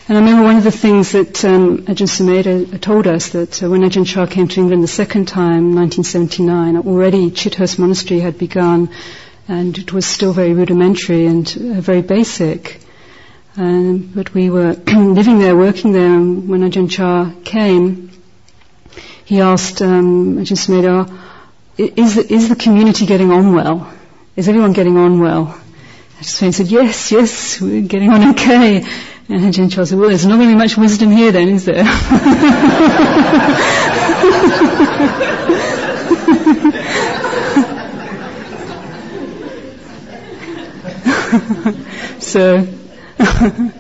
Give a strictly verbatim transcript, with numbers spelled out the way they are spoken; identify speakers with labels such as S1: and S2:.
S1: And I remember one of the things that um, Ajahn Sumedho told us, that uh, when Ajahn Chah came to England the second time, nineteen seventy-nine, already Chithurst Monastery had begun, and it was still very rudimentary and uh, very basic. Um, but we were living there, working there, and when Ajahn Chah came, he asked um, Ajahn Sumedho, is the, is the community getting on well? Is everyone getting on well? Ajahn said, yes, yes, we're getting on okay. And Ajahn Chah said, well, there's not going to be much wisdom here then, is there? so,